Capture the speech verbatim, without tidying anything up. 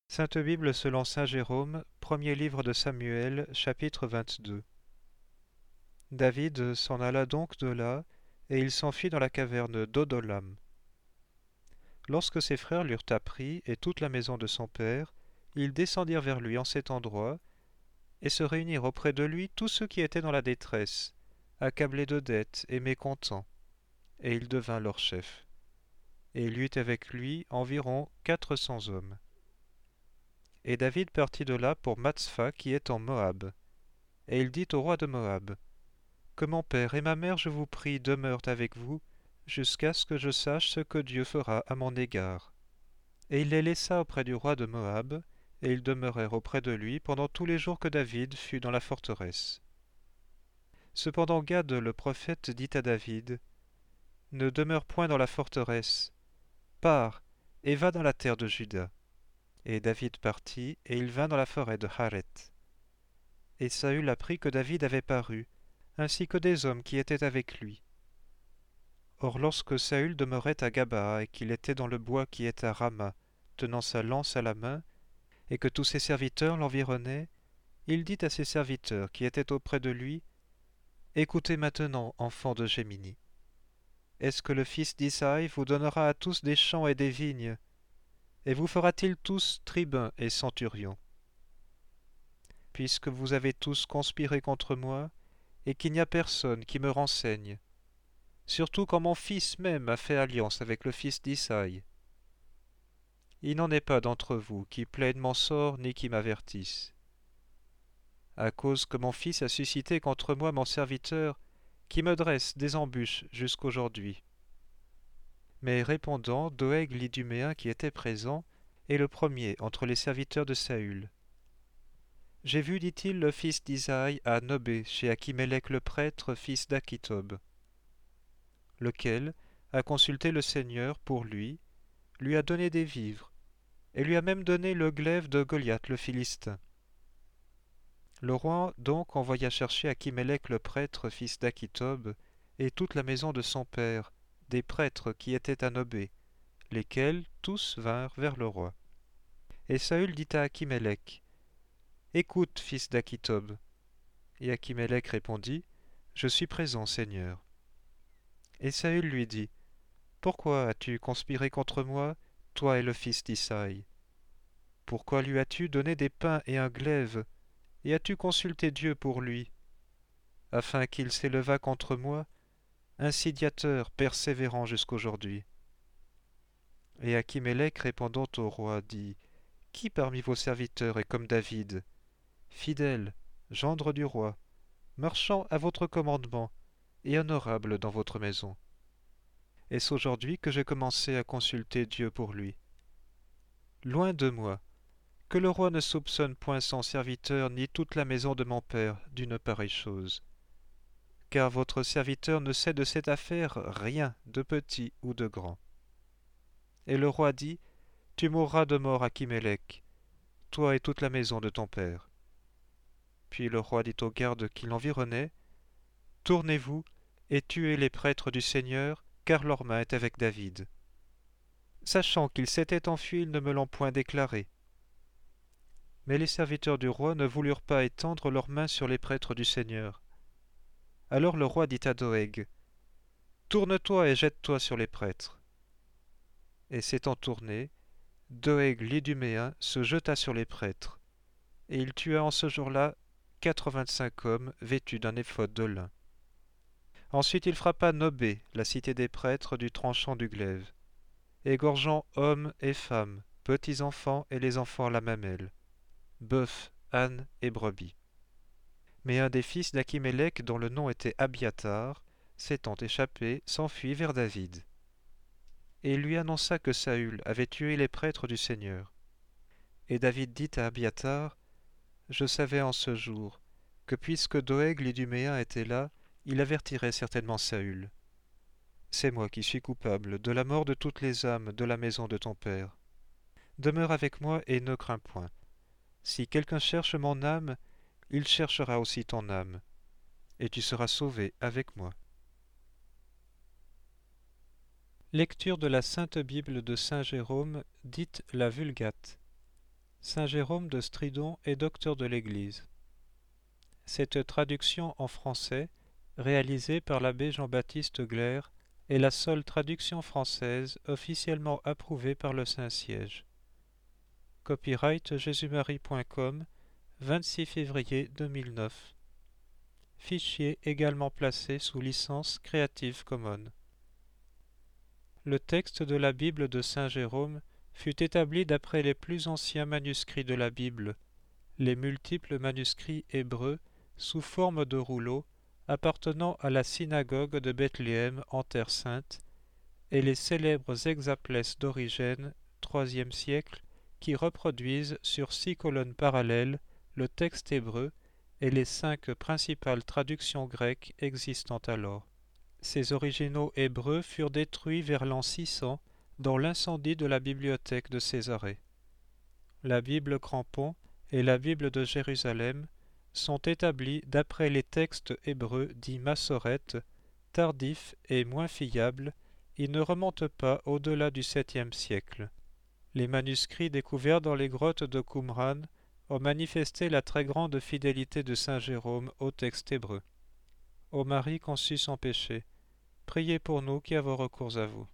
Sainte Bible selon saint Jérôme, premier livre de Samuel, chapitre vingt-deux. David s'en alla donc de là, et il s'enfuit dans la caverne d'Odolam. Lorsque ses frères l'eurent appris, et toute la maison de son père, ils descendirent vers lui en cet endroit, et se réunirent auprès de lui tous ceux qui étaient dans la détresse, accablés de dettes et mécontents, et il devint leur chef. Et il y eut avec lui environ quatre cents hommes. Et David partit de là pour Matsfa qui est en Moab. Et il dit au roi de Moab, que mon père et ma mère, je vous prie, demeurent avec vous, jusqu'à ce que je sache ce que Dieu fera à mon égard. Et il les laissa auprès du roi de Moab, et ils demeurèrent auprès de lui pendant tous les jours que David fut dans la forteresse. Cependant Gad le prophète dit à David, ne demeure point dans la forteresse, pars, et va dans la terre de Juda. Et David partit, et il vint dans la forêt de Hareth. Et Saül apprit que David avait paru, ainsi que des hommes qui étaient avec lui. Or lorsque Saül demeurait à Gabaa, et qu'il était dans le bois qui est à Rama, tenant sa lance à la main, et que tous ses serviteurs l'environnaient, il dit à ses serviteurs qui étaient auprès de lui, écoutez maintenant, enfants de Gémini. Est-ce que le fils d'Isaïe vous donnera à tous des champs et des vignes, et vous fera-t-il tous tribuns et centurions? Puisque vous avez tous conspiré contre moi, et qu'il n'y a personne qui me renseigne, surtout quand mon fils même a fait alliance avec le fils d'Isaïe. Il n'en est pas d'entre vous qui plaide mon sort ni qui m'avertisse. À cause que mon fils a suscité contre moi mon serviteur, qui me dresse des embûches jusqu'aujourd'hui. Mais répondant, Doeg l'Iduméen qui était présent, est le premier entre les serviteurs de Saül. J'ai vu, dit-il, le fils d'Isaïe à Nobé, chez Achimélec le prêtre, fils d'Achitob, lequel a consulté le Seigneur pour lui, lui a donné des vivres, et lui a même donné le glaive de Goliath le Philistin. Le roi donc envoya chercher Achimélec le prêtre, fils d'Achitob, et toute la maison de son père, des prêtres qui étaient à Nobé, lesquels tous vinrent vers le roi. Et Saül dit à Achimélec, écoute, fils d'Achitob. Et Achimélec répondit, je suis présent, Seigneur. Et Saül lui dit, pourquoi as-tu conspiré contre moi, toi et le fils d'Isaïe? Pourquoi lui as-tu donné des pains et un glaive, et as-tu consulté Dieu pour lui, afin qu'il s'élevât contre moi, insidiateur persévérant jusqu'aujourd'hui? Et Achimélec répondant au roi dit, qui parmi vos serviteurs est comme David, fidèle, gendre du roi, marchant à votre commandement, et honorable dans votre maison? Est-ce aujourd'hui que j'ai commencé à consulter Dieu pour lui? Loin de moi, que le roi ne soupçonne point son serviteur ni toute la maison de mon père d'une pareille chose. Car votre serviteur ne sait de cette affaire rien de petit ou de grand. Et le roi dit, tu mourras de mort, Achimélec, toi et toute la maison de ton père. Puis le roi dit aux gardes qui l'environnaient, tournez-vous et tuez les prêtres du Seigneur, car leur main est avec David. Sachant qu'il s'était enfui, ils ne me l'ont point déclaré. Mais les serviteurs du roi ne voulurent pas étendre leurs mains sur les prêtres du Seigneur. Alors le roi dit à Doeg, tourne-toi et jette-toi sur les prêtres. Et s'étant tourné, Doeg l'Iduméen se jeta sur les prêtres, et il tua en ce jour-là quatre-vingt-cinq hommes vêtus d'un éphod de lin. Ensuite il frappa Nobé, la cité des prêtres, du tranchant du glaive, égorgeant hommes et femmes, petits enfants et les enfants à la mamelle, bœufs, ânes et brebis. Mais un des fils d'Achimélec, dont le nom était Abiathar, s'étant échappé, s'enfuit vers David. Et il lui annonça que Saül avait tué les prêtres du Seigneur. Et David dit à Abiathar, je savais en ce jour que puisque Doeg l'Iduméen était là, il avertirait certainement Saül. C'est moi qui suis coupable de la mort de toutes les âmes de la maison de ton père. Demeure avec moi et ne crains point. Si quelqu'un cherche mon âme, il cherchera aussi ton âme, et tu seras sauvé avec moi. Lecture de la Sainte Bible de saint Jérôme, dite la Vulgate. Saint Jérôme de Stridon est docteur de l'Église. Cette traduction en français, réalisée par l'abbé Jean-Baptiste Glaire, est la seule traduction française officiellement approuvée par le Saint-Siège. Copyright jésus-marie point com, vingt-six février deux mille neuf. Fichier également placé sous licence Creative Commons. Le texte de la Bible de Saint Jérôme fut établi d'après les plus anciens manuscrits de la Bible, les multiples manuscrits hébreux sous forme de rouleaux appartenant à la synagogue de Bethléem en Terre Sainte, et les célèbres hexaplès d'Origène, troisième siècle, qui reproduisent sur six colonnes parallèles le texte hébreu et les cinq principales traductions grecques existant alors. Ces originaux hébreux furent détruits vers l'an six cents dans l'incendie de la bibliothèque de Césarée. La Bible Crampon et la Bible de Jérusalem sont établis d'après les textes hébreux dits massorètes, tardifs et moins fiables. Ils ne remontent pas au-delà du septième siècle. Les manuscrits découverts dans les grottes de Qumran ont manifesté la très grande fidélité de saint Jérôme au texte hébreu. Ô Marie conçue sans péché, priez pour nous qui avons recours à vous.